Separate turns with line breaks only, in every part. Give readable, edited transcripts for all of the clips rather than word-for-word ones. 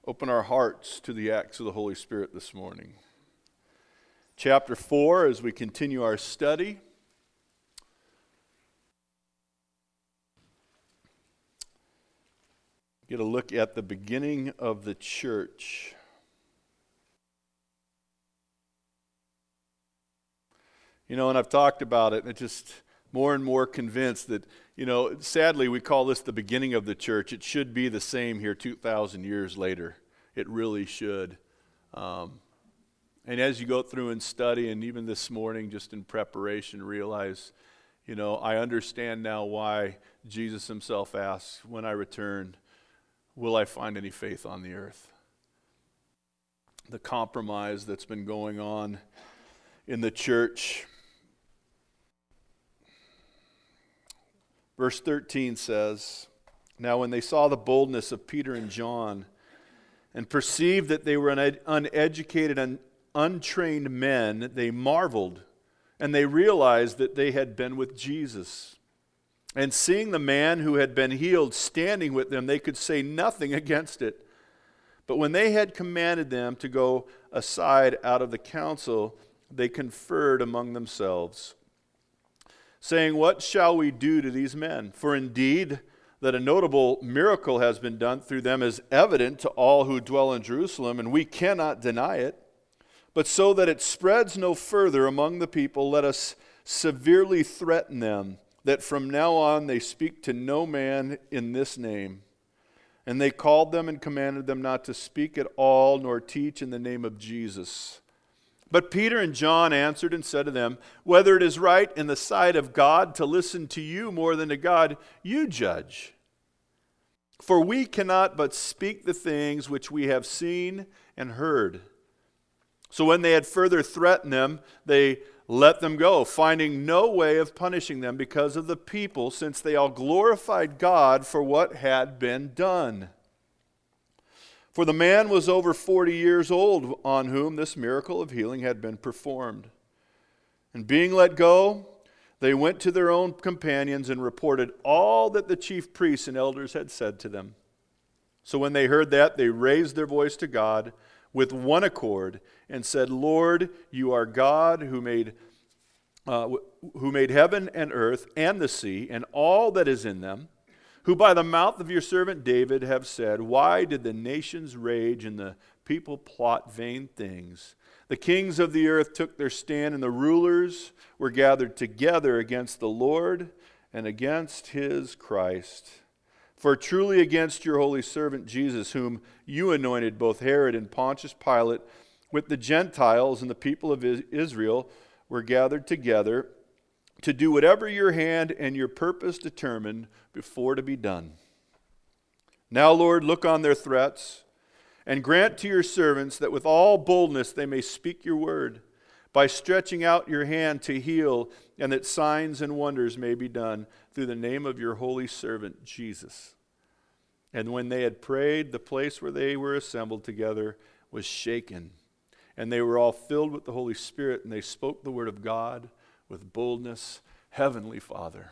open our hearts to the acts of the Holy Spirit this morning. Chapter 4, as we continue our study. Get a look at the beginning of the church. And I've talked about it, and it's just more and more convinced that, sadly we call this the beginning of the church. It should be the same here 2,000 years later. It really should. And as you go through and study, and even this morning just in preparation, realize, I understand now why Jesus himself asks, when I return, will I find any faith on the earth? The compromise that's been going on in the church. Verse 13 says, "Now when they saw the boldness of Peter and John and perceived that they were uneducated and untrained men, they marveled, and they realized that they had been with Jesus. And seeing the man who had been healed standing with them, they could say nothing against it. But when they had commanded them to go aside out of the council, they conferred among themselves, saying, 'What shall we do to these men? For indeed that a notable miracle has been done through them is evident to all who dwell in Jerusalem, and we cannot deny it. But so that it spreads no further among the people, let us severely threaten them, that from now on they speak to no man in this name.' And they called them and commanded them not to speak at all, nor teach in the name of Jesus. But Peter and John answered and said to them, 'Whether it is right in the sight of God to listen to you more than to God, you judge. For we cannot but speak the things which we have seen and heard.' So when they had further threatened them, they let them go, finding no way of punishing them because of the people, since they all glorified God for what had been done. For the man was over 40 years old on whom this miracle of healing had been performed. And being let go, they went to their own companions and reported all that the chief priests and elders had said to them. So when they heard that, they raised their voice to God with one accord and said, 'Lord, you are God who made heaven and earth and the sea and all that is in them, who by the mouth of your servant David have said, why did the nations rage and the people plot vain things? The kings of the earth took their stand, and the rulers were gathered together against the Lord and against his Christ. For truly against your holy servant Jesus, whom you anointed, both Herod and Pontius Pilate, with the Gentiles and the people of Israel, were gathered together to do whatever your hand and your purpose determined before to be done. Now, Lord, look on their threats, and grant to your servants that with all boldness they may speak your word, by stretching out your hand to heal, and that signs and wonders may be done through the name of your holy servant Jesus.' And when they had prayed, the place where they were assembled together was shaken, and they were all filled with the Holy Spirit, and they spoke the word of God with boldness. Heavenly Father,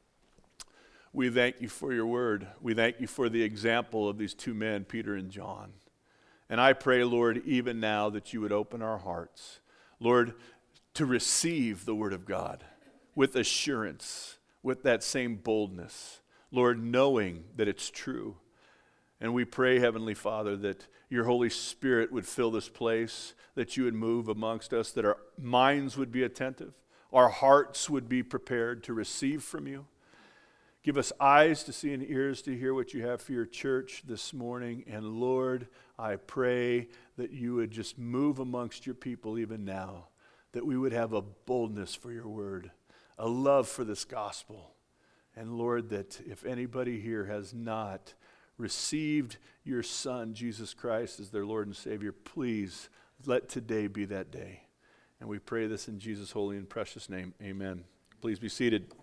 we thank you for your word. We thank you for the example of these two men, Peter and John. And I pray, Lord, even now that you would open our hearts, Lord, to receive the word of God with assurance, with that same boldness, Lord, knowing that it's true. And we pray, Heavenly Father, that your Holy Spirit would fill this place, that you would move amongst us, that our minds would be attentive, our hearts would be prepared to receive from you. Give us eyes to see and ears to hear what you have for your church this morning. And Lord, I pray that you would just move amongst your people even now, that we would have a boldness for your word, a love for this gospel. And Lord, that if anybody here has not received your Son, Jesus Christ, as their Lord and Savior, please let today be that day. And we pray this in Jesus' holy and precious name. Amen. Please be seated.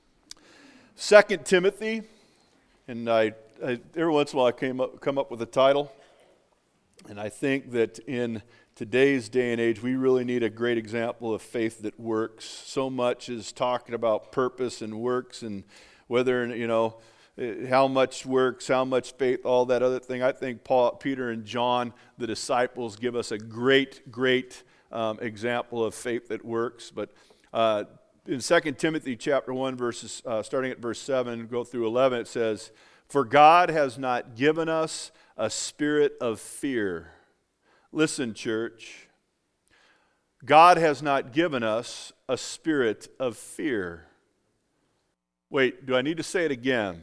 2 Timothy, and I every once in a while I come up with a title, and I think that in today's day and age we really need a great example of faith that works. So much is talking about purpose and works, and whether how much works, how much faith, all that other thing. I think Peter and John, the disciples, give us a great example of faith that works. But in 2 Timothy chapter 1, verses starting at verse 7, go through 11, it says, "For God has not given us a spirit of fear." Listen, church. God has not given us a spirit of fear. Wait, do I need to say it again?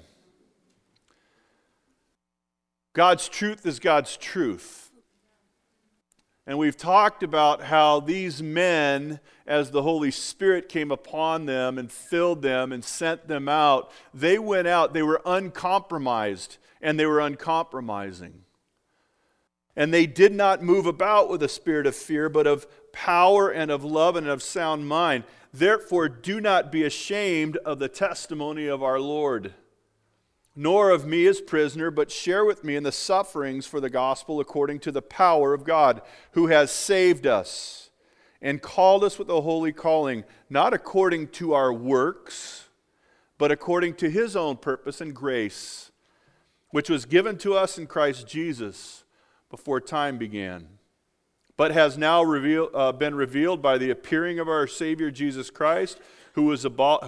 God's truth is God's truth. And we've talked about how these men, as the Holy Spirit came upon them and filled them and sent them out, they went out, they were uncompromised and they were uncompromising. And they did not move about with a spirit of fear, but of power and of love and of sound mind. Therefore, do not be ashamed of the testimony of our Lord, nor of me as prisoner, but share with me in the sufferings for the gospel according to the power of God, who has saved us and called us with a holy calling, not according to our works, but according to His own purpose and grace, which was given to us in Christ Jesus before time began, but has now been revealed by the appearing of our Savior Jesus Christ, who has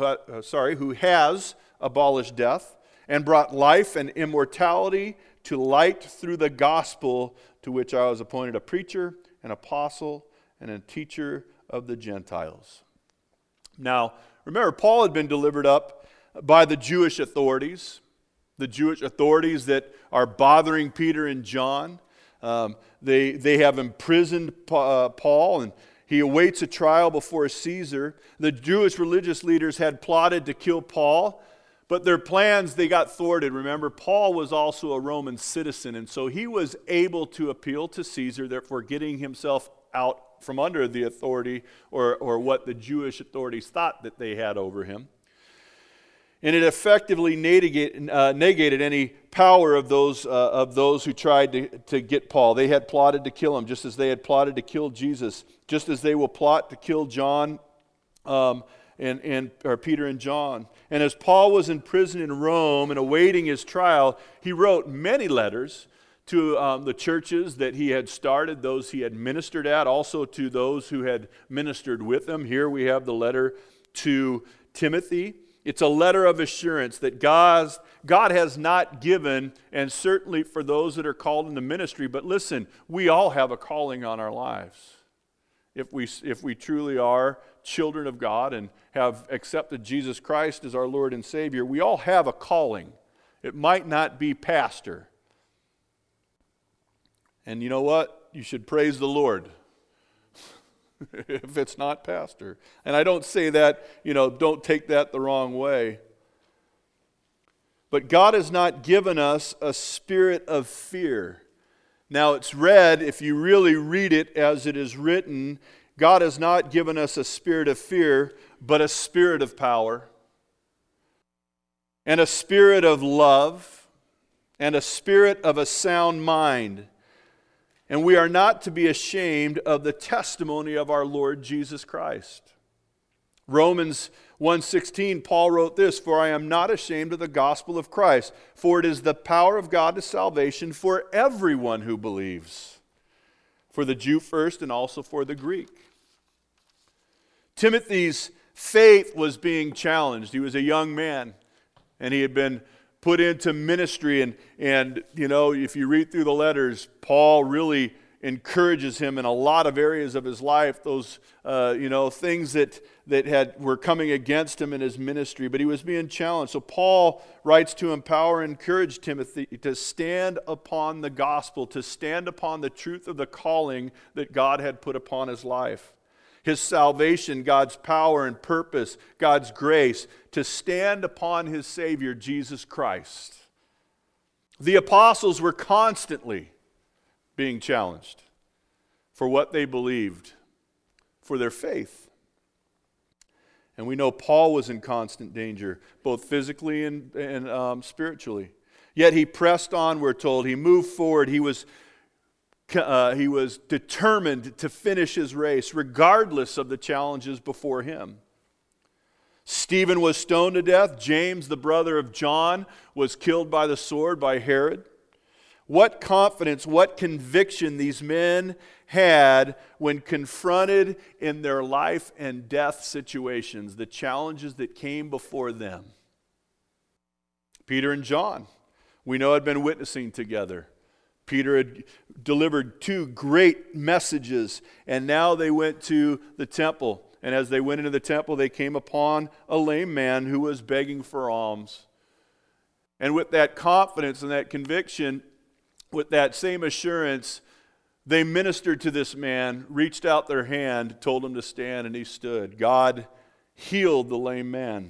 abolished death and brought life and immortality to light through the gospel, to which I was appointed a preacher, an apostle, and a teacher of the Gentiles. Now, remember, Paul had been delivered up by the Jewish authorities that are bothering Peter and John. They have imprisoned Paul, and he awaits a trial before Caesar. The Jewish religious leaders had plotted to kill Paul, but their plans, they got thwarted. Remember, Paul was also a Roman citizen, and so he was able to appeal to Caesar, therefore getting himself out from under the authority or what the Jewish authorities thought that they had over him. And it effectively negated any power of those who tried to get Paul. They had plotted to kill him, just as they had plotted to kill Jesus, just as they will plot to kill John or Peter and John. And as Paul was in prison in Rome and awaiting his trial, he wrote many letters to the churches that he had started, those he had ministered at, also to those who had ministered with him. Here we have the letter to Timothy. It's a letter of assurance that God has not given, and certainly for those that are called into ministry. But listen, we all have a calling on our lives. If we truly are children of God and have accepted Jesus Christ as our Lord and Savior, we all have a calling. It might not be pastor. And you know what? You should praise the Lord if it's not pastor. And I don't say that, don't take that the wrong way. But God has not given us a spirit of fear. Now it's read, if you really read it as it is written, God has not given us a spirit of fear, but a spirit of power, and a spirit of love, and a spirit of a sound mind. And we are not to be ashamed of the testimony of our Lord Jesus Christ. Romans 1:16, Paul wrote this, "For I am not ashamed of the gospel of Christ, for it is the power of God to salvation for everyone who believes, for the Jew first and also for the Greek." Timothy's faith was being challenged. He was a young man, and he had been put into ministry, and if you read through the letters, Paul really encourages him in a lot of areas of his life, those things that were coming against him in his ministry, but he was being challenged. So Paul writes to empower and encourage Timothy to stand upon the gospel, to stand upon the truth of the calling that God had put upon his life. His salvation, God's power and purpose, God's grace, to stand upon his Savior, Jesus Christ. The apostles were constantly being challenged for what they believed, for their faith. And we know Paul was in constant danger, both physically and spiritually. Yet he pressed on, we're told. He moved forward. He was determined to finish his race regardless of the challenges before him. Stephen was stoned to death. James, the brother of John, was killed by the sword by Herod. What confidence, what conviction these men had when confronted in their life and death situations, the challenges that came before them. Peter and John, we know, had been witnessing together. Peter had delivered 2 great messages, and now they went to the temple. And as they went into the temple, they came upon a lame man who was begging for alms. And with that confidence and that conviction, with that same assurance, they ministered to this man, reached out their hand, told him to stand, and he stood. God healed the lame man.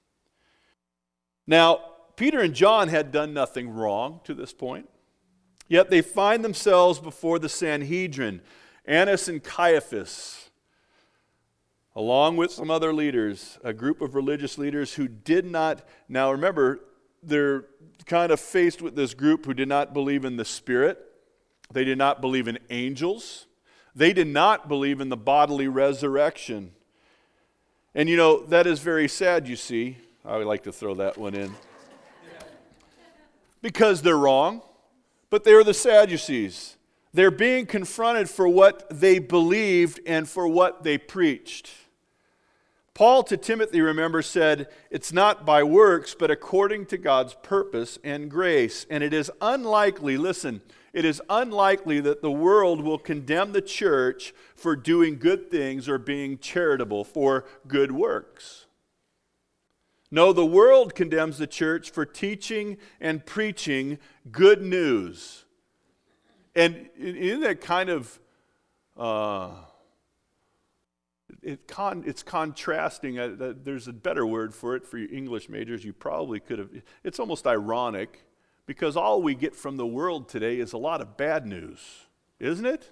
Now, Peter and John had done nothing wrong to this point, yet they find themselves before the Sanhedrin, Annas and Caiaphas, along with some other leaders, a group of religious leaders who did not, now remember, they're kind of faced with this group who did not believe in the Spirit. They did not believe in angels. They did not believe in the bodily resurrection. And you know, that is very sad, you see. I would like to throw that one in. Because they're wrong, but they're the Sadducees. They're being confronted for what they believed and for what they preached. Paul to Timothy, remember, said, it's not by works, but according to God's purpose and grace. And it is unlikely, listen, it is unlikely that the world will condemn the church for doing good things or being charitable, for good works. No, the world condemns the church for teaching and preaching good news. And isn't that kind of, it's contrasting. There's a better word for it for you English majors. You probably could have. It's almost ironic because all we get from the world today is a lot of bad news, isn't it?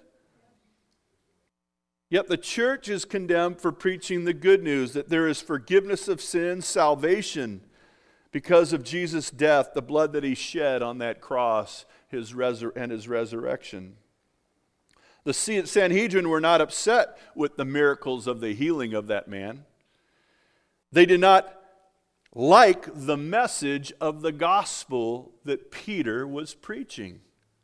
Yet the church is condemned for preaching the good news, that there is forgiveness of sins, salvation because of Jesus' death, the blood that he shed on that cross, his resurrection. The Sanhedrin were not upset with the miracles of the healing of that man. They did not like the message of the gospel that Peter was preaching.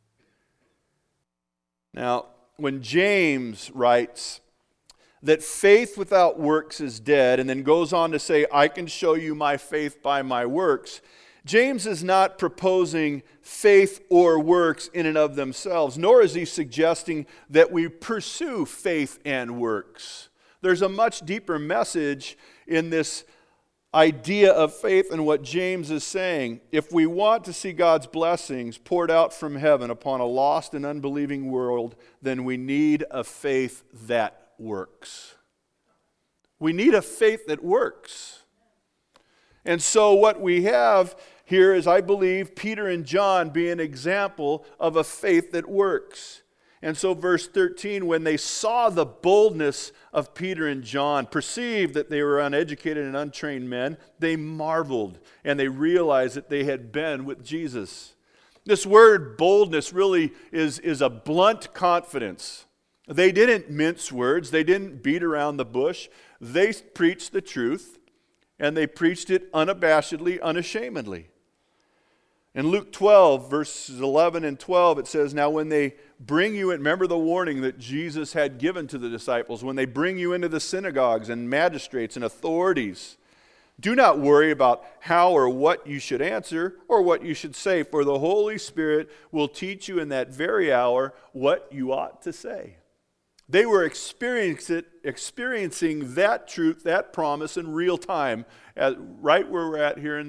Now, when James writes that faith without works is dead, and then goes on to say, I can show you my faith by my works, James is not proposing faith or works in and of themselves, nor is he suggesting that we pursue faith and works. There's a much deeper message in this idea of faith and what James is saying. If we want to see God's blessings poured out from heaven upon a lost and unbelieving world, then we need a faith that works. We need a faith that works. And so what we have here is, I believe, Peter and John being an example of a faith that works. And so verse 13, when they saw the boldness of Peter and John, perceived that they were uneducated and untrained men, they marveled and they realized that they had been with Jesus. This word boldness really is a blunt confidence. They didn't mince words. They didn't beat around the bush. They preached the truth, and they preached it unabashedly, unashamedly. In Luke 12, verses 11 and 12, it says, now when they bring you in, remember the warning that Jesus had given to the disciples, when they bring you into the synagogues and magistrates and authorities, do not worry about how or what you should answer or what you should say, for the Holy Spirit will teach you in that very hour what you ought to say. They were experiencing that truth, that promise in real time, right where we're at here in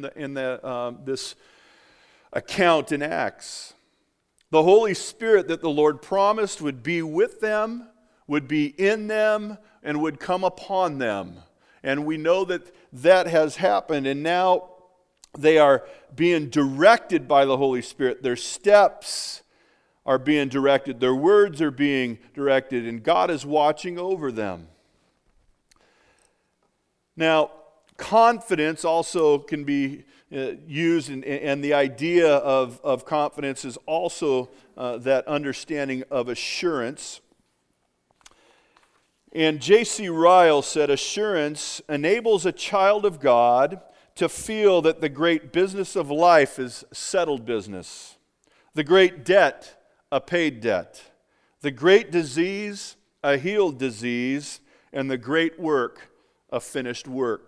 this account in Acts. The Holy Spirit that the Lord promised would be with them, would be in them, and would come upon them. And we know that that has happened, and now they are being directed by the Holy Spirit. Their steps are being directed, their words are being directed, and God is watching over them. Now, confidence also can be used, and the idea of confidence is also that understanding of assurance. And J.C. Ryle said, assurance enables a child of God to feel that the great business of life is settled business, the great debt, a paid debt, the great disease, a healed disease, and the great work, a finished work.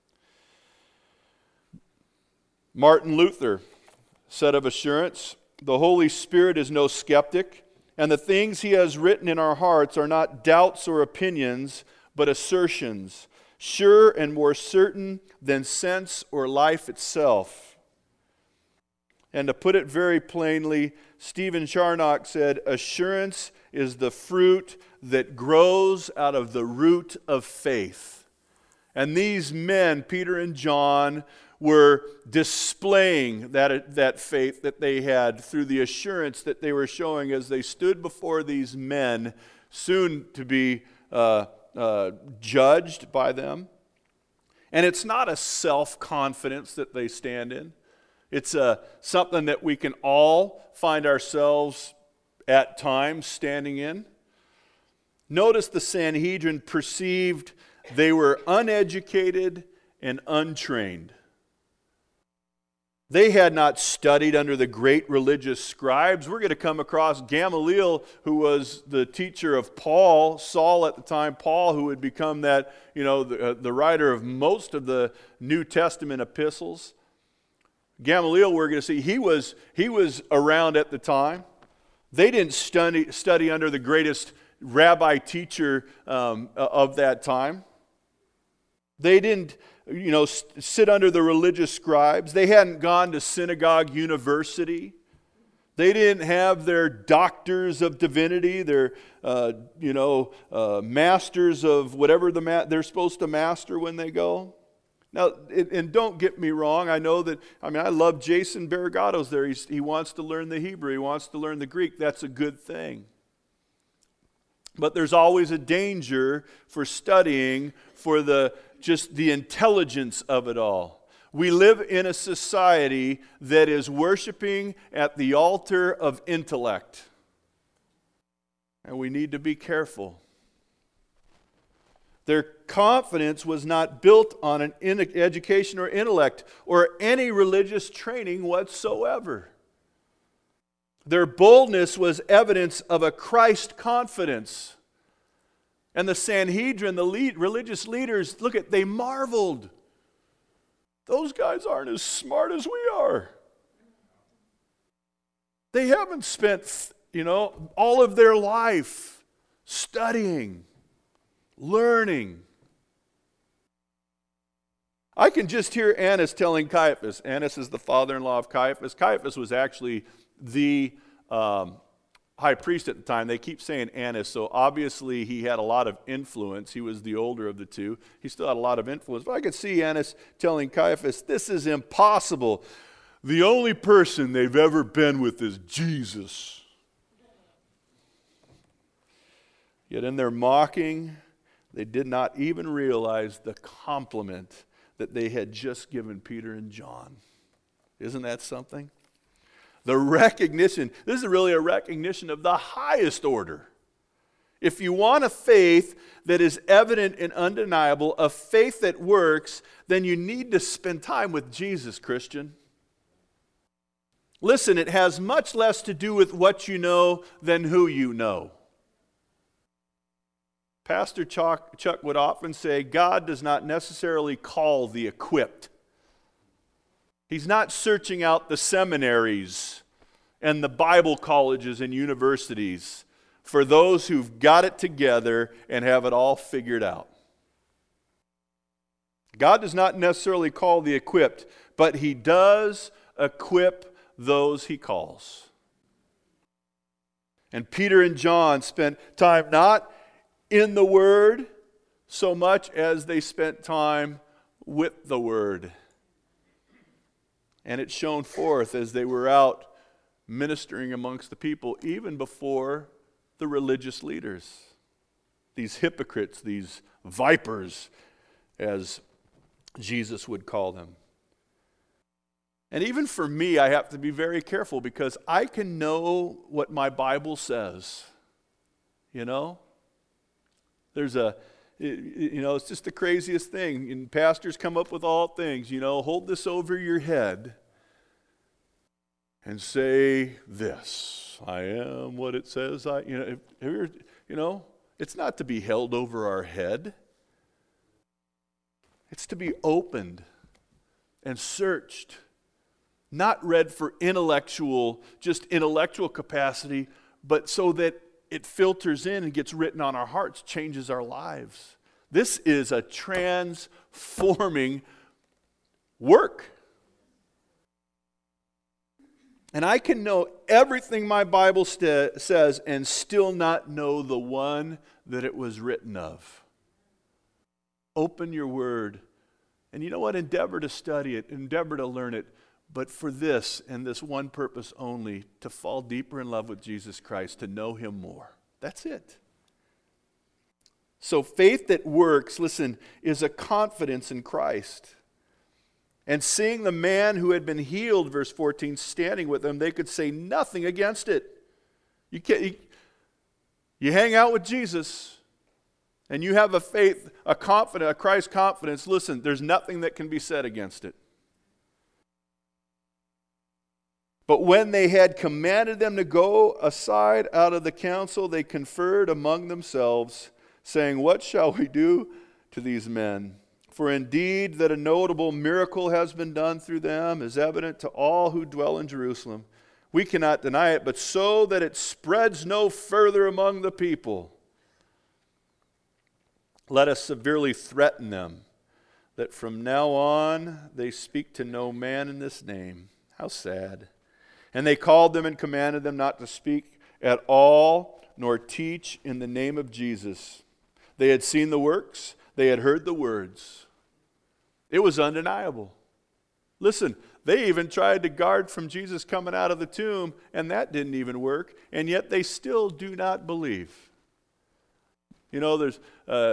Martin Luther said of assurance, the Holy Spirit is no skeptic, and the things he has written in our hearts are not doubts or opinions, but assertions, sure and more certain than sense or life itself. And to put it very plainly, Stephen Charnock said, assurance is the fruit that grows out of the root of faith. And these men, Peter and John, were displaying that faith that they had through the assurance that they were showing as they stood before these men, soon to be judged by them. And it's not a self-confidence that they stand in. It's something that we can all find ourselves at times standing in. Notice the Sanhedrin perceived they were uneducated and untrained. They had not studied under the great religious scribes. We're going to come across Gamaliel, who was the teacher of Paul, Saul at the time, Paul, who would become that, the writer of most of the New Testament epistles. Gamaliel, we're going to see, he was around at the time. They didn't study under the greatest rabbi teacher of that time. They didn't sit under the religious scribes. They hadn't gone to synagogue university. They didn't have their doctors of divinity, their masters of whatever they're supposed to master when they go. Now, and don't get me wrong, I love Jason Barragatos there. He wants to learn the Hebrew, he wants to learn the Greek. That's a good thing. But there's always a danger for studying for just the intelligence of it all. We live in a society that is worshiping at the altar of intellect. And we need to be careful. Their confidence was not built on an education or intellect or any religious training whatsoever. Their boldness was evidence of a Christ confidence. And the Sanhedrin, the religious leaders, they marveled. Those guys aren't as smart as we are. They haven't spent, all of their life studying, learning. I can just hear Annas telling Caiaphas. Annas is the father-in-law of Caiaphas. Caiaphas was actually the high priest at the time. They keep saying Annas, so obviously he had a lot of influence. He was the older of the two. He still had a lot of influence. But I could see Annas telling Caiaphas, this is impossible. The only person they've ever been with is Jesus. Yet in their mocking, they did not even realize the compliment that they had just given Peter and John. Isn't that something? The recognition, this is really a recognition of the highest order. If you want a faith that is evident and undeniable, a faith that works, then you need to spend time with Jesus, Christian. Listen, it has much less to do with what you know than who you know. Pastor Chuck would often say, God does not necessarily call the equipped. He's not searching out the seminaries and the Bible colleges and universities for those who've got it together and have it all figured out. God does not necessarily call the equipped, but He does equip those He calls. And Peter and John spent time not in the Word so much as they spent time with the Word. And it shone forth as they were out ministering amongst the people, even before the religious leaders. These hypocrites, these vipers, as Jesus would call them. And even for me, I have to be very careful because I can know what my Bible says. It's just the craziest thing. And pastors come up with all things, hold this over your head and say this. I am what it says. It's not to be held over our head. It's to be opened and searched, not read for intellectual capacity, but so that it filters in and gets written on our hearts, changes our lives. This is a transforming work. And I can know everything my Bible says and still not know the one that it was written of. Open your word. And you know what? Endeavor to study it. Endeavor to learn it. But for this and this one purpose only, to fall deeper in love with Jesus Christ, to know Him more. That's it. So faith that works, listen, is a confidence in Christ. And seeing the man who had been healed, verse 14, standing with them, they could say nothing against it. You hang out with Jesus, and you have a faith, a Christ confidence, listen, there's nothing that can be said against it. But when they had commanded them to go aside out of the council, they conferred among themselves, saying, what shall we do to these men? For indeed that a notable miracle has been done through them is evident to all who dwell in Jerusalem. We cannot deny it, but so that it spreads no further among the people, let us severely threaten them, that from now on they speak to no man in this name. How sad. And they called them and commanded them not to speak at all, nor teach in the name of Jesus. They had seen the works, they had heard the words. It was undeniable. Listen, they even tried to guard from Jesus coming out of the tomb, and that didn't even work, and yet they still do not believe. There's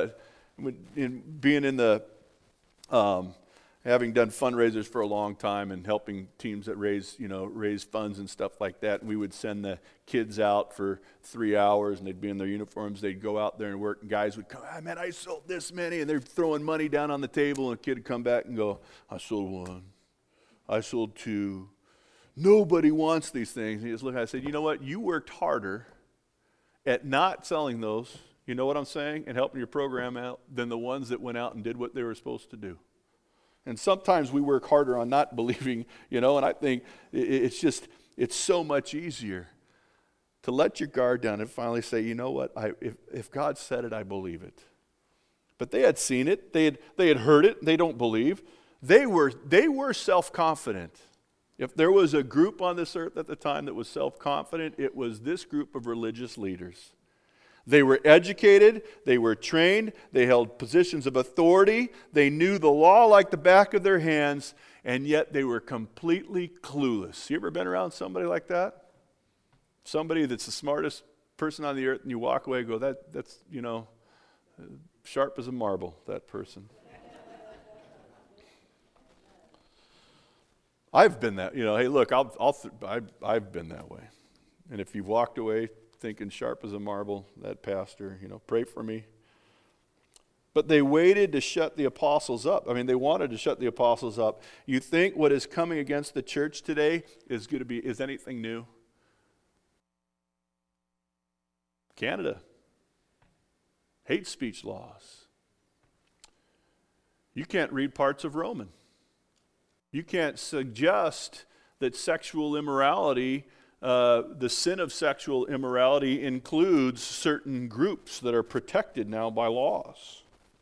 having done fundraisers for a long time and helping teams that raise funds and stuff like that, and we would send the kids out for 3 hours, and they'd be in their uniforms. They'd go out there and work, and guys would come, man, I sold this many, and they're throwing money down on the table, and a kid would come back and go, I sold 1. I sold 2. Nobody wants these things. And he just looked at it and said, you know what? You worked harder at not selling those, you know what I'm saying, and helping your program out than the ones that went out and did what they were supposed to do. And sometimes we work harder on not believing, and I think it's so much easier to let your guard down and finally say, you know what, if God said it, I believe it. But they had seen it, they had heard it, they don't believe. They were self-confident. If there was a group on this earth at the time that was self-confident, it was this group of religious leaders. They were educated, they were trained, they held positions of authority, they knew the law like the back of their hands, and yet they were completely clueless. You ever been around somebody like that? Somebody that's the smartest person on the earth, and you walk away and go, that's sharp as a marble, that person. I've been that, hey, look, I've been that way. And if you've walked away thinking sharp as a marble, that pastor, pray for me. But they waited to shut the apostles up. They wanted to shut the apostles up. You think what is coming against the church today is anything new? Canada. Hate speech laws. You can't read parts of Roman. You can't suggest that sexual immorality, the sin of sexual immorality, includes certain groups that are protected now by laws.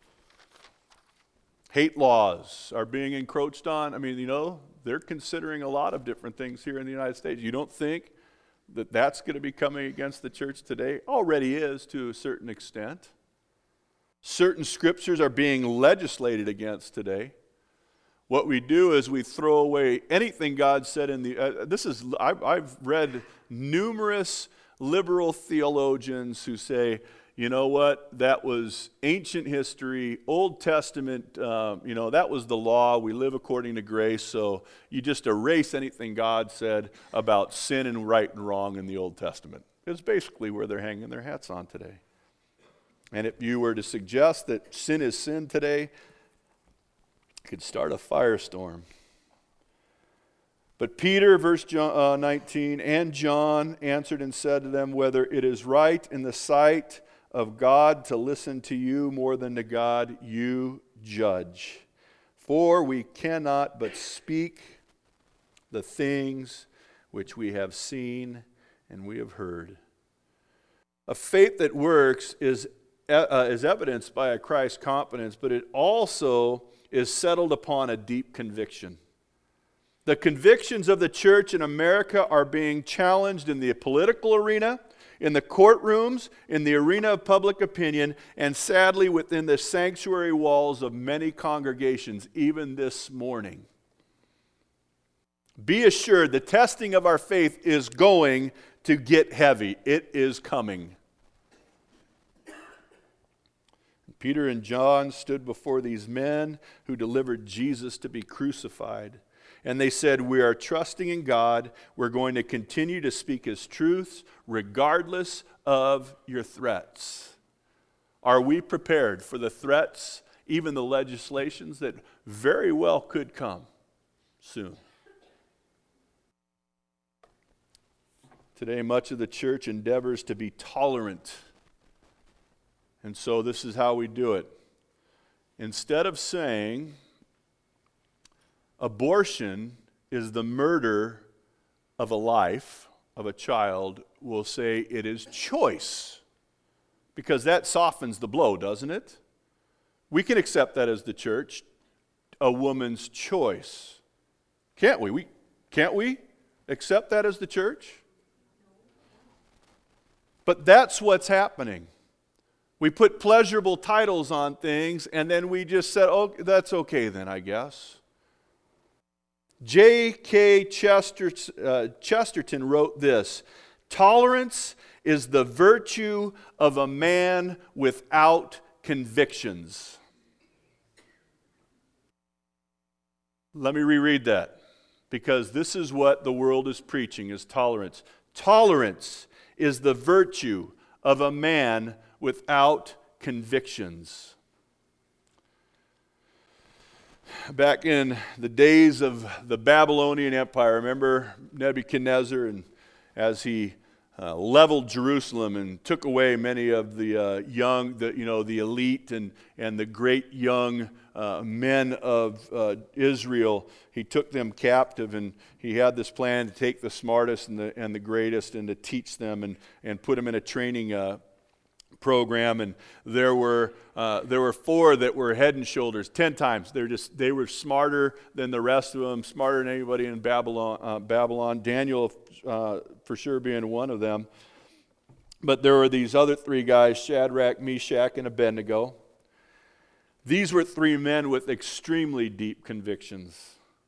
Hate laws are being encroached on. They're considering a lot of different things here in the United States. You don't think that that's going to be coming against the church today? Already is to a certain extent. Certain scriptures are being legislated against today. What we do is we throw away anything God said in the... I've read numerous liberal theologians who say, you know what, that was ancient history, Old Testament, that was the law, we live according to grace, so you just erase anything God said about sin and right and wrong in the Old Testament. It's basically where they're hanging their hats on today. And if you were to suggest that sin is sin today, it could start a firestorm. But Peter, verse 19, and John answered and said to them, whether it is right in the sight of God to listen to you more than to God, you judge. For we cannot but speak the things which we have seen and we have heard. A faith that works is evidenced by a Christ confidence, but it also is settled upon a deep conviction. The convictions of the church in America are being challenged in the political arena, in the courtrooms, in the arena of public opinion, and sadly within the sanctuary walls of many congregations, even this morning. Be assured the testing of our faith is going to get heavy. It is coming. Peter and John stood before these men who delivered Jesus to be crucified. And they said, we are trusting in God. We're going to continue to speak His truths regardless of your threats. Are we prepared for the threats, even the legislations that very well could come soon? Today, much of the church endeavors to be tolerant. And so this is how we do it. Instead of saying abortion is the murder of a life, of a child, we'll say it is choice. Because that softens the blow, doesn't it? We can accept that as the church, a woman's choice. Can't we? Can't we accept that as the church? But that's what's happening. We put pleasurable titles on things, and then we just said, oh, that's okay then, I guess. G.K. Chesterton wrote this, tolerance is the virtue of a man without convictions. Let me reread that, because this is what the world is preaching, is tolerance. Tolerance is the virtue of a man without convictions. Back in the days of the Babylonian Empire, remember Nebuchadnezzar, and as he leveled Jerusalem and took away many of the young, the elite and the great young men of Israel, he took them captive, and he had this plan to take the smartest and the greatest and to teach them and put them in a training program. And there were 4 that were head and shoulders 10 times. They were smarter than the rest of them, smarter than anybody in Babylon. Daniel for sure being one of them. But there were these other 3 guys, Shadrach, Meshach, and Abednego. These were 3 men with extremely deep convictions.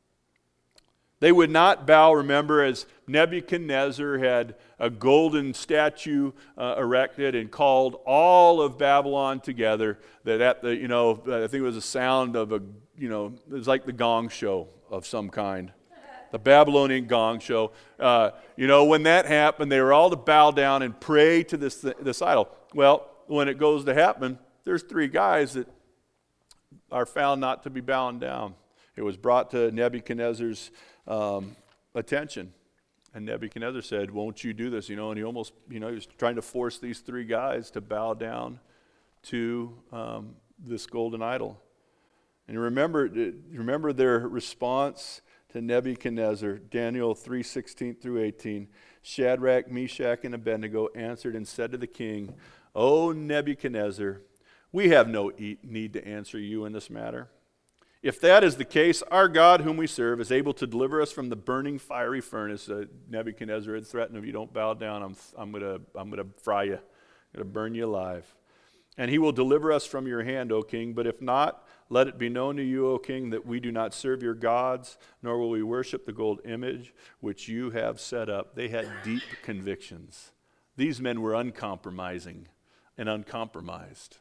They would not bow, remember, as Nebuchadnezzar had a golden statue erected and called all of Babylon together, that at the, I think it was a sound of it was like the gong show of some kind. The Babylonian gong show. When that happened, they were all to bow down and pray to this idol. Well, when it goes to happen, there's 3 guys that are found not to be bowing down. It was brought to Nebuchadnezzar's attention. And Nebuchadnezzar said, won't you do this? And he almost, he was trying to force these 3 guys to bow down to this golden idol. And remember their response to Nebuchadnezzar, Daniel 3:16 through 18. Shadrach, Meshach, and Abednego answered and said to the king, O Nebuchadnezzar, we have no need to answer you in this matter. If that is the case, our God whom we serve is able to deliver us from the burning fiery furnace. Nebuchadnezzar had threatened, if you don't bow down, I'm gonna fry you. I'm gonna burn you alive. And he will deliver us from your hand, O king. But if not, let it be known to you, O king, that we do not serve your gods, nor will we worship the gold image which you have set up. They had deep convictions. These men were uncompromising and uncompromised.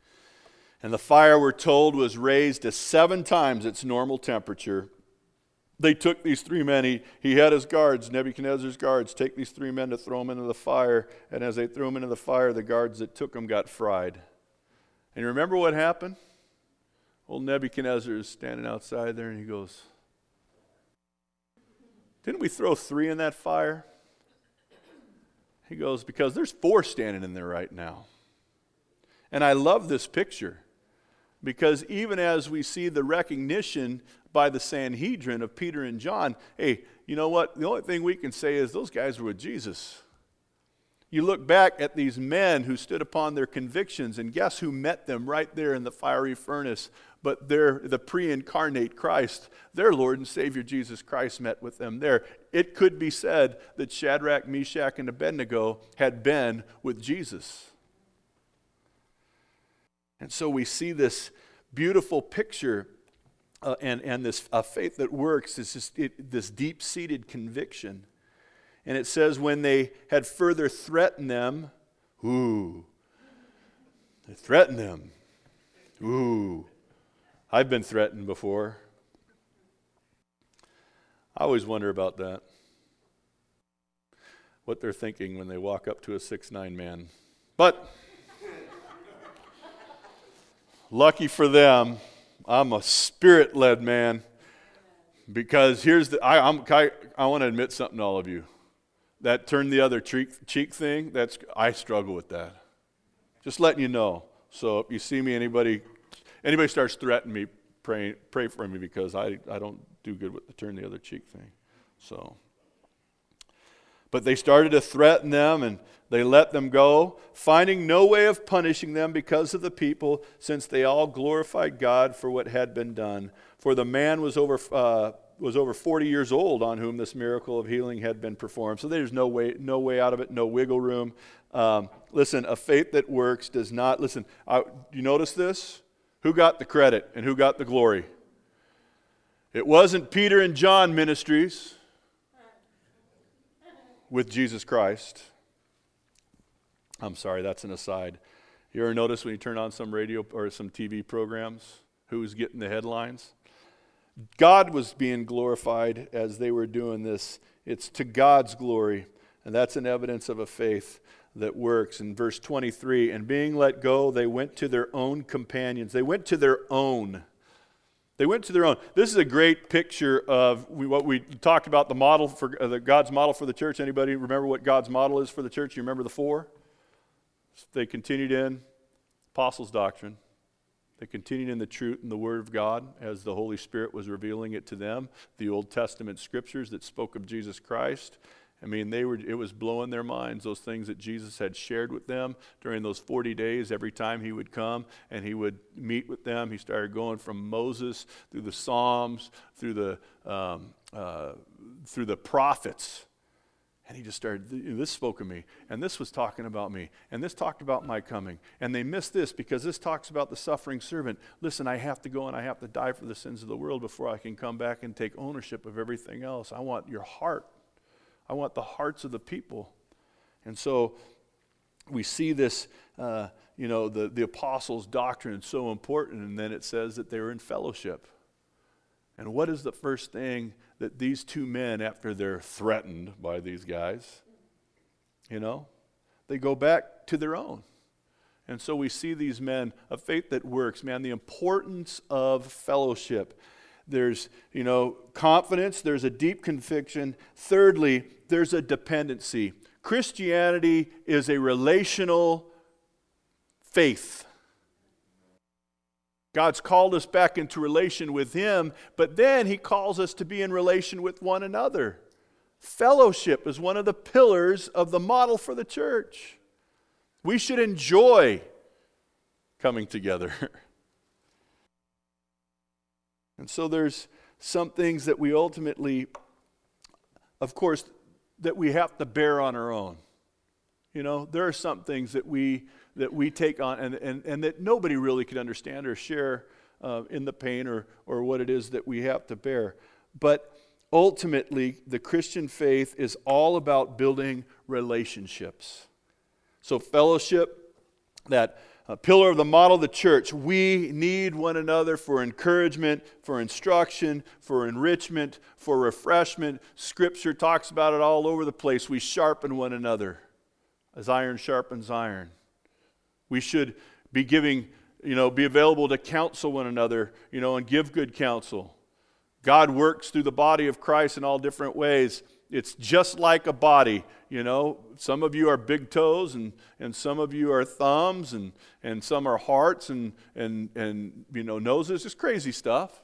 And the fire, we're told, was raised to 7 times its normal temperature. they took these three men. He had his guards, Nebuchadnezzar's guards, take these three men to throw them into the fire. And as they threw them into the fire, the guards that took them got fried. And you remember what happened? Old Nebuchadnezzar is standing outside there and he goes, didn't we throw three in that fire? He goes, because there's four standing in there right now. And I love this picture because even as we see the recognition by the Sanhedrin of Peter and John, hey, you know what? The only thing we can say is those guys were with Jesus. You look back at these men who stood upon their convictions, and guess who met them right there in the fiery furnace? But they're the pre-incarnate Christ. Their Lord and Savior Jesus Christ met with them there. It could be said that Shadrach, Meshach, and Abednego had been with Jesus. And so we see this beautiful picture and this faith that works, is this deep-seated conviction. And it says when they had further threatened them, they threatened them. I've been threatened before. I always wonder about that. What they're thinking when they walk up to a 6'9" man. But lucky for them, I'm a spirit-led man. Because here's I want to admit something to all of you. That turn the other cheek thing, I struggle with that. Just letting you know. So if you see me, anybody starts threatening me, pray for me because I don't do good with the turn the other cheek thing. So, but they started to threaten them and they let them go, finding no way of punishing them because of the people, since they all glorified God for what had been done. For the man was over 40 years old on whom this miracle of healing had been performed. So there's no way out of it, no wiggle room. Listen, a faith that works does not, listen, you notice this? Who got the credit and who got the glory? It wasn't Peter and John ministries with Jesus Christ. I'm sorry, that's an aside. You ever notice when you turn on some radio or some TV programs, who's getting the headlines? God was being glorified as they were doing this. It's to God's glory, and that's an evidence of a faith that works. In verse 23, and being let go, they went to their own companions. They went to their own. They went to their own. This is a great picture of what we talked about, the model for God's model for the church. Anybody remember what God's model is for the church? You remember the four? They continued in apostles' doctrine. They continued in the truth and the Word of God as the Holy Spirit was revealing it to them. The Old Testament scriptures that spoke of Jesus Christ. I mean, it was blowing their minds, those things that Jesus had shared with them during those 40 days. Every time he would come and he would meet with them, he started going from Moses through the Psalms, through the prophets. And he just started, this spoke of me, and this was talking about me, and this talked about my coming. And they missed this because this talks about the suffering servant. Listen, I have to go and I have to die for the sins of the world before I can come back and take ownership of everything else. I want your heart. I want the hearts of the people. And so we see this, the apostles' doctrine is so important, and then it says that they were in fellowship. And what is the first thing that these two men, after they're threatened by these guys, they go back to their own. And so we see these men, a faith that works, man, the importance of fellowship. There's, confidence, there's a deep conviction. Thirdly, there's a dependency. Christianity is a relational faith. God's called us back into relation with Him, but then He calls us to be in relation with one another. Fellowship is one of the pillars of the model for the church. We should enjoy coming together. And so there's some things that we ultimately, of course, that we have to bear on our own. There are some things that we take on and that nobody really can understand or share in the pain or what it is that we have to bear. But ultimately, the Christian faith is all about building relationships. So fellowship, that a pillar of the model of the church. We need one another for encouragement, for instruction, for enrichment, for refreshment. Scripture talks about it all over the place. We sharpen one another as iron sharpens iron. We should be giving, be available to counsel one another, and give good counsel. God works through the body of Christ in all different ways. It's just like a body, Some of you are big toes and some of you are thumbs and some are hearts and noses, just crazy stuff.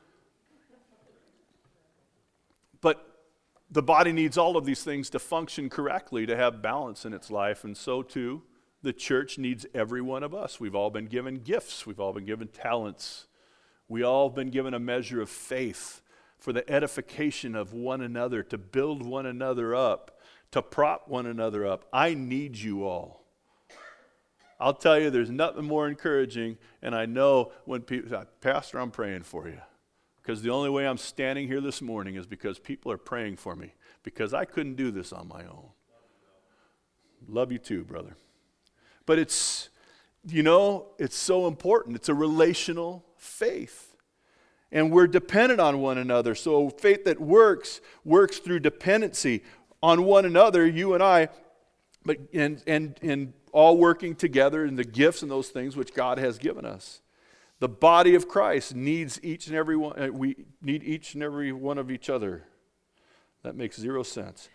But the body needs all of these things to function correctly, to have balance in its life, and so too the church needs every one of us. We've all been given gifts. We've all been given talents. We all have been given a measure of faith for the edification of one another, to build one another up, to prop one another up. I need you all. I'll tell you, there's nothing more encouraging, and I know when people say, Pastor, I'm praying for you. Because the only way I'm standing here this morning is because people are praying for me, because I couldn't do this on my own. Love you too, brother. But it's so important. It's a relational faith. And we're dependent on one another. So faith that works through dependency on one another, you and I, but and all working together in the gifts and those things which God has given us. The body of Christ needs each and every one. We need each and every one of each other. That makes zero sense.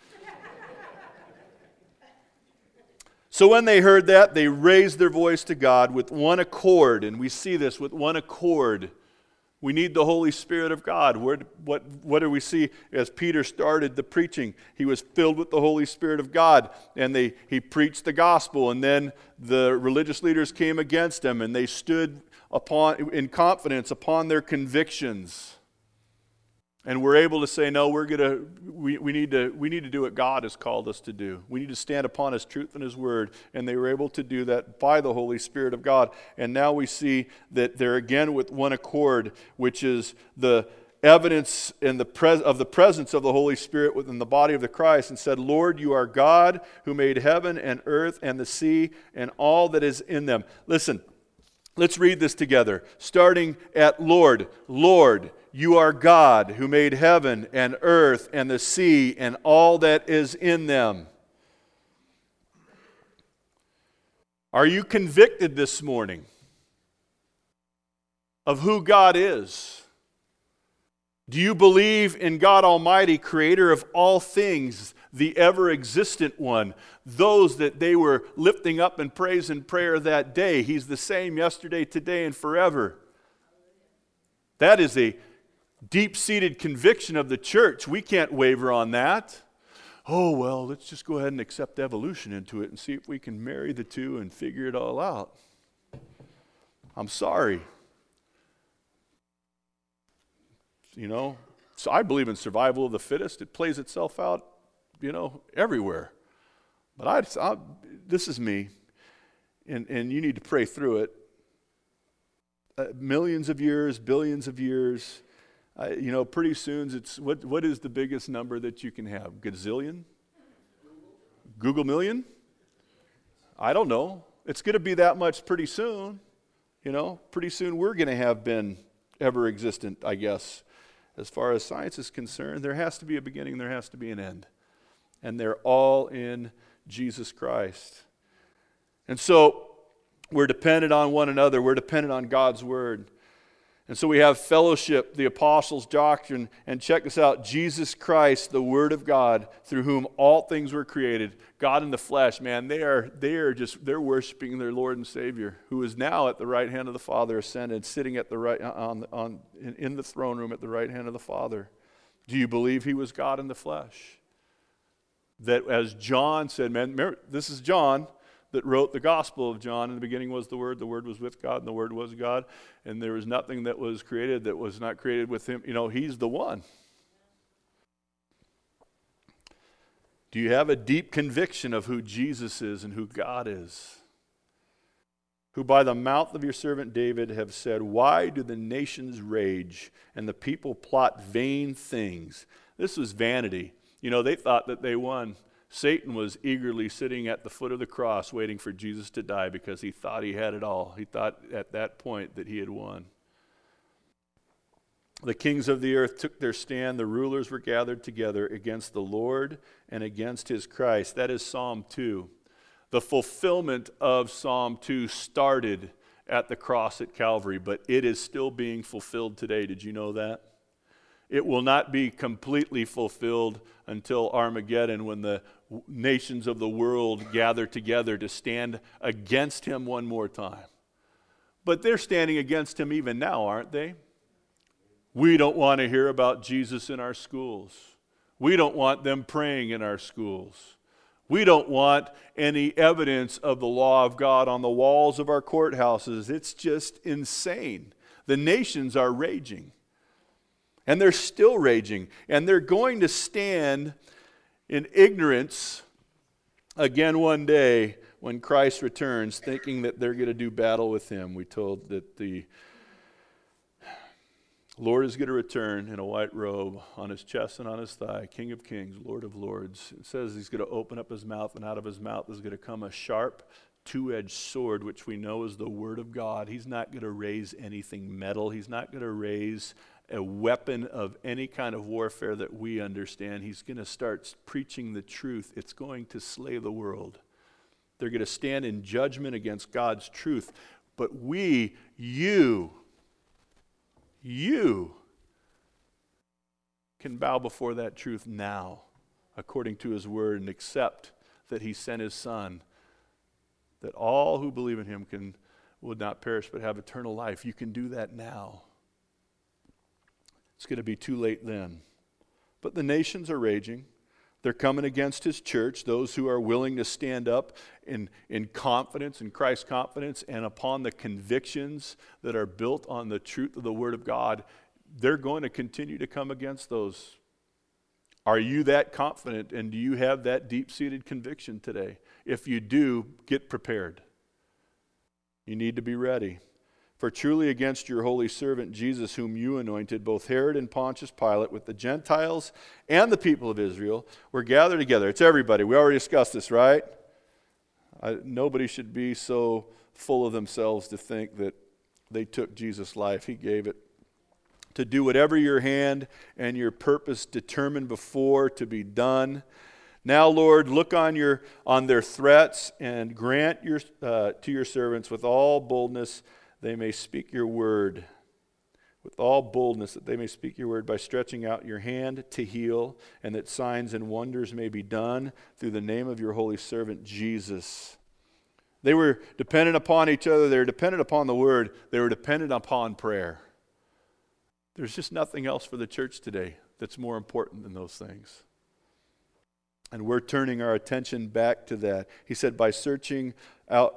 So when they heard that, they raised their voice to God with one accord. And we see this with one accord. We need the Holy Spirit of God. What do we see as Peter started the preaching? He was filled with the Holy Spirit of God, and he preached the gospel, and then the religious leaders came against him, and they stood in confidence upon their convictions. And we're able to say, no, we need to do what God has called us to do. We need to stand upon His truth and His word. And they were able to do that by the Holy Spirit of God. And now we see that they're again with one accord, which is the evidence of the presence of the Holy Spirit within the body of the Christ, and said, Lord, you are God who made heaven and earth and the sea and all that is in them. Listen, let's read this together. Starting at Lord. Lord, you are God who made heaven and earth and the sea and all that is in them. Are you convicted this morning of who God is? Do you believe in God Almighty, creator of all things, the ever-existent one, those that they were lifting up in praise and prayer that day? He's the same yesterday, today, and forever. That is a deep-seated conviction of the church. We can't waver on that. Oh, well, let's just go ahead and accept evolution into it and see if we can marry the two and figure it all out. I'm sorry. So I believe in survival of the fittest. It plays itself out, everywhere. But this is me, and you need to pray through it. Millions of years, billions of years. Pretty soon it's what is the biggest number that you can have? Gazillion? Google million? I don't know. It's going to be that much pretty soon. Pretty soon we're going to have been ever existent, I guess. As far as science is concerned, there has to be a beginning, there has to be an end. And they're all in Jesus Christ. And so we're dependent on one another. We're dependent on God's word. And so we have fellowship, the apostles' doctrine, and check this out, Jesus Christ, the Word of God, through whom all things were created. God in the flesh, man, they're worshiping their Lord and Savior, who is now at the right hand of the Father, ascended, sitting at the right in the throne room at the right hand of the Father. Do you believe He was God in the flesh? That, as John said, man, remember, this is John that wrote the Gospel of John. In the beginning was the Word was with God, and the Word was God, and there was nothing that was created that was not created with Him. He's the one. Do you have a deep conviction of who Jesus is and who God is? Who by the mouth of your servant David have said, why do the nations rage and the people plot vain things? This was vanity. They thought that they won. Satan was eagerly sitting at the foot of the cross waiting for Jesus to die because he thought he had it all. He thought at that point that he had won. The kings of the earth took their stand. The rulers were gathered together against the Lord and against his Christ. That is Psalm 2. The fulfillment of Psalm 2 started at the cross at Calvary, but it is still being fulfilled today. Did you know that? It will not be completely fulfilled until Armageddon, when the nations of the world gather together to stand against him one more time. But they're standing against him even now, aren't they? We don't want to hear about Jesus in our schools. We don't want them praying in our schools. We don't want any evidence of the law of God on the walls of our courthouses. It's just insane. The nations are raging. And they're still raging. And they're going to stand in ignorance again one day when Christ returns, thinking that they're going to do battle with him. We told that the Lord is going to return in a white robe on his chest and on his thigh, King of kings, Lord of lords. It says he's going to open up his mouth, and out of his mouth is going to come a sharp, two-edged sword, which we know is the word of God. He's not going to raise anything metal. He's not going to raise a weapon of any kind of warfare that we understand. He's going to start preaching the truth. It's going to slay the world. They're going to stand in judgment against God's truth. But you can bow before that truth now, according to his word, and accept that he sent his Son, that all who believe in him would not perish but have eternal life. You can do that now. It's going to be too late then. But the nations are raging. They're coming against his church, those who are willing to stand up in confidence, in Christ's confidence, and upon the convictions that are built on the truth of the Word of God. They're going to continue to come against those. Are you that confident, and do you have that deep-seated conviction today? If you do, get prepared. You need to be ready. For truly against your holy servant Jesus, whom you anointed, both Herod and Pontius Pilate, with the Gentiles and the people of Israel, were gathered together. It's everybody. We already discussed this, right? Nobody should be so full of themselves to think that they took Jesus' life. He gave it. To do whatever your hand and your purpose determined before to be done. Now, Lord, look on their threats and grant to your servants with all boldness they may speak your word, with all boldness that they may speak your word by stretching out your hand to heal, and that signs and wonders may be done through the name of your holy servant Jesus. They were dependent upon each other. They were dependent upon the word. They were dependent upon prayer. There's just nothing else for the church today that's more important than those things. And we're turning our attention back to that. He said, by stretching out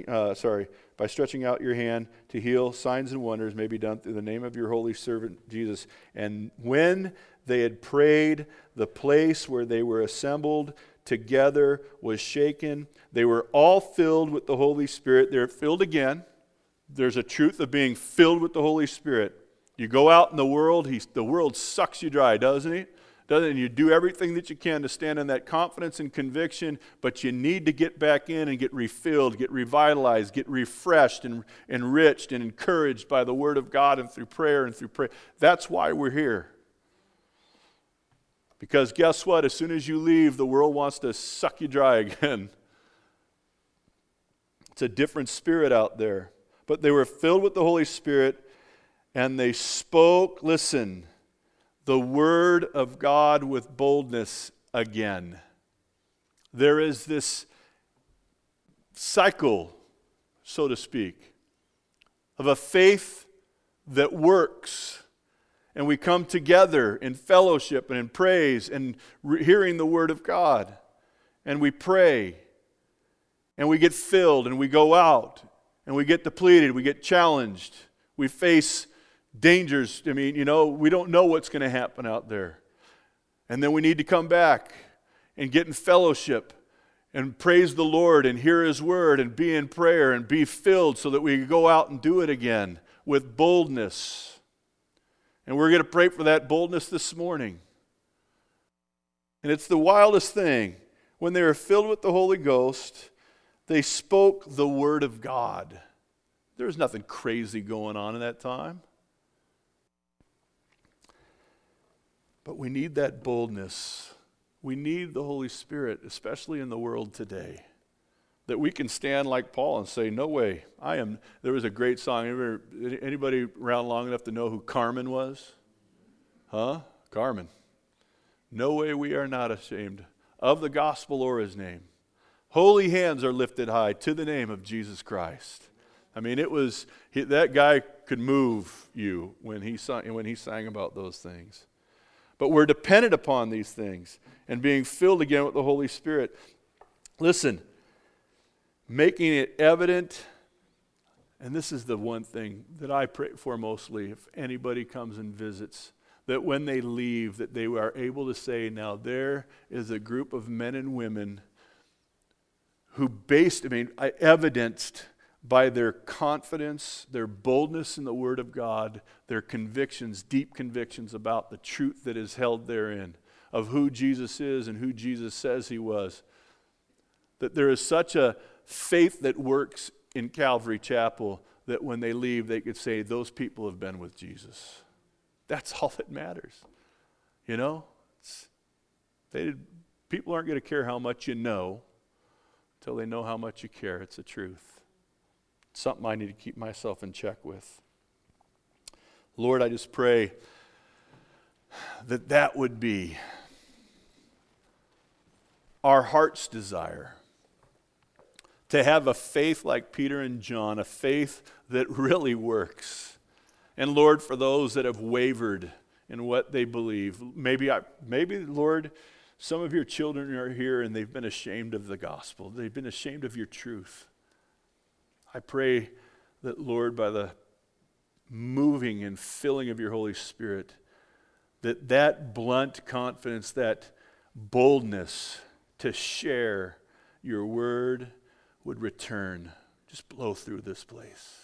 your hand to heal, signs and wonders may be done through the name of your holy servant Jesus. And when they had prayed, the place where they were assembled together was shaken. They were all filled with the Holy Spirit. They're filled again. There's a truth of being filled with the Holy Spirit. You go out in the world, the world sucks you dry, doesn't it? And you do everything that you can to stand in that confidence and conviction, but you need to get back in and get refilled, get revitalized, get refreshed and enriched and encouraged by the Word of God and through prayer. That's why we're here. Because guess what? As soon as you leave, the world wants to suck you dry again. It's a different spirit out there. But they were filled with the Holy Spirit, and they spoke, listen, the word of God with boldness again. There is this cycle, so to speak, of a faith that works. And we come together in fellowship and in praise and hearing the word of God. And we pray. And we get filled and we go out. And we get depleted. We get challenged. We face dangers. We don't know what's going to happen out there. And then we need to come back and get in fellowship and praise the Lord and hear His word and be in prayer and be filled so that we can go out and do it again with boldness. And we're going to pray for that boldness this morning. And it's the wildest thing when they were filled with the Holy Ghost, they spoke the word of God. There was nothing crazy going on in that time. But we need that boldness. We need the Holy Spirit, especially in the world today, that we can stand like Paul and say, no way, I am. There was a great song. Anybody around long enough to know who Carmen was? Huh? Carmen. No way we are not ashamed of the gospel or his name. Holy hands are lifted high to the name of Jesus Christ. I mean, that guy could move you when he sang about those things. But we're dependent upon these things and being filled again with the Holy Spirit. Listen, making it evident, and this is the one thing that I pray for mostly if anybody comes and visits, that when they leave, that they are able to say, now there is a group of men and women who evidenced by their confidence, their boldness in the Word of God, their convictions, deep convictions about the truth that is held therein, of who Jesus is and who Jesus says he was. That there is such a faith that works in Calvary Chapel that when they leave, they could say, those people have been with Jesus. That's all that matters. You know? People aren't going to care how much you know until they know how much you care. It's the truth. It's something I need to keep myself in check with. Lord, I just pray that would be our heart's desire. To have a faith like Peter and John, a faith that really works. And Lord, for those that have wavered in what they believe, maybe Lord, some of your children are here and they've been ashamed of the gospel. They've been ashamed of your truth. I pray that, Lord, by the moving and filling of your Holy Spirit, that blunt confidence, that boldness to share your word would return, just blow through this place.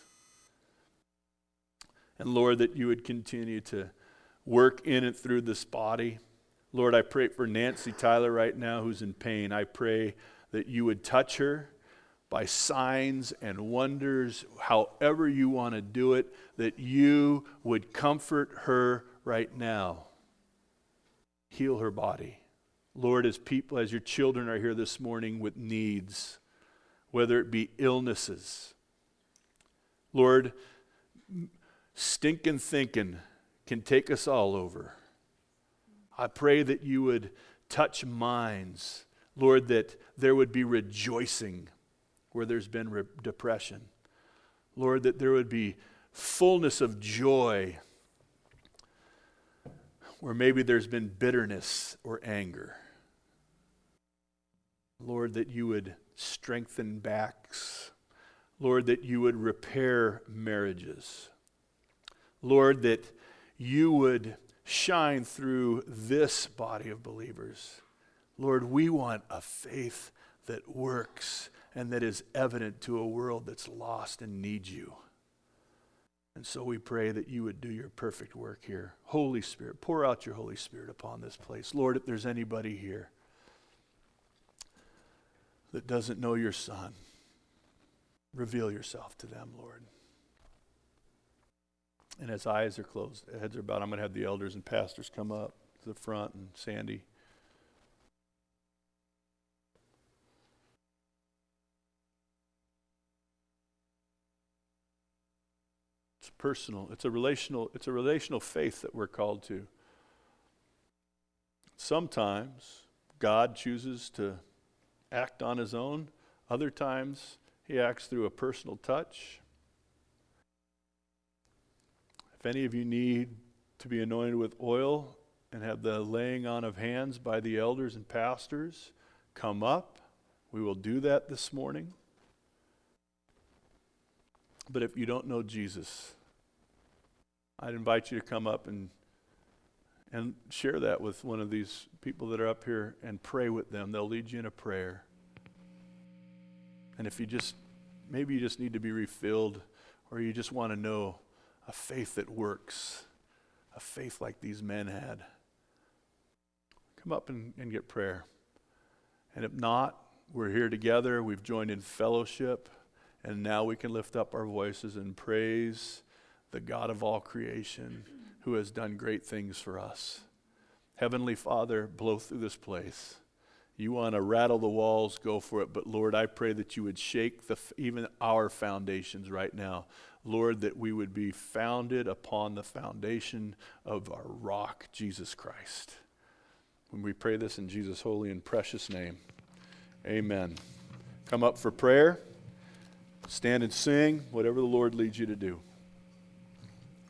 And Lord, that you would continue to work in and through this body. Lord, I pray for Nancy Tyler right now who's in pain. I pray that you would touch her by signs and wonders, however you want to do it, that you would comfort her right now. Heal her body. Lord, as your children are here this morning with needs, whether it be illnesses, Lord, stinking thinking can take us all over. I pray that you would touch minds, Lord, that there would be rejoicing where there's been depression. Lord, that there would be fullness of joy where maybe there's been bitterness or anger. Lord, that you would strengthen backs. Lord, that you would repair marriages. Lord, that you would shine through this body of believers. Lord, we want a faith that works and that is evident to a world that's lost and needs you. And so we pray that you would do your perfect work here. Holy Spirit, pour out your Holy Spirit upon this place. Lord, if there's anybody here that doesn't know your Son, reveal yourself to them, Lord. And as eyes are closed, heads are bowed, I'm going to have the elders and pastors come up to the front, and Sandy. It's personal. It's a relational faith that we're called to. Sometimes God chooses to act on his own. Other times he acts through a personal touch. If any of you need to be anointed with oil and have the laying on of hands by the elders and pastors, come up. We will do that this morning. But if you don't know Jesus, I'd invite you to come up and share that with one of these people that are up here and pray with them. They'll lead you in a prayer. And if maybe you just need to be refilled, or you just want to know a faith that works, a faith like these men had, come up and get prayer. And if not, we're here together. We've joined in fellowship. And now we can lift up our voices and praise the God of all creation who has done great things for us. Heavenly Father, blow through this place. You want to rattle the walls, go for it. But Lord, I pray that you would shake even our foundations right now. Lord, that we would be founded upon the foundation of our rock, Jesus Christ. When we pray this in Jesus' holy and precious name, amen. Come up for prayer. Stand and sing, whatever the Lord leads you to do.